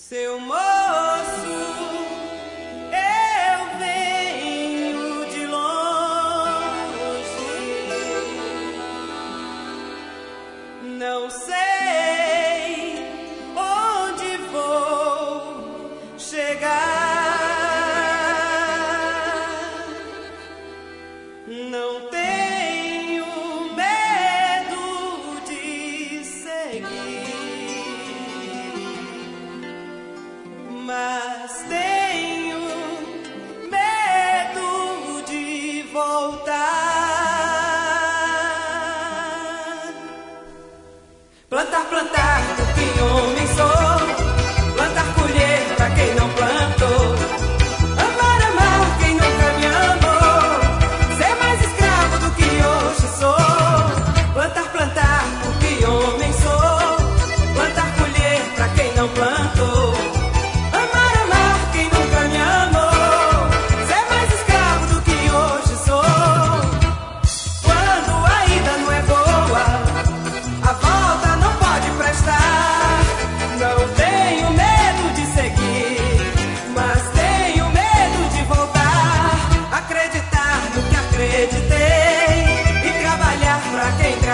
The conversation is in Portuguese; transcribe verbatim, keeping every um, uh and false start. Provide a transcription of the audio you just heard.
Seu moço, eu venho de longe, não sei onde vou chegar, não tenho medo de seguir, mas tenho medo de voltar. Plantar, plantar, porque homem sou. Plantar, colher, pra quem não plantou. Amar, amar, quem nunca me amou. Ser mais escravo do que hoje sou. Plantar, plantar, porque homem sou. Plantar, colher, pra quem não plantou. Acreditar no que acreditei e trabalhar pra quem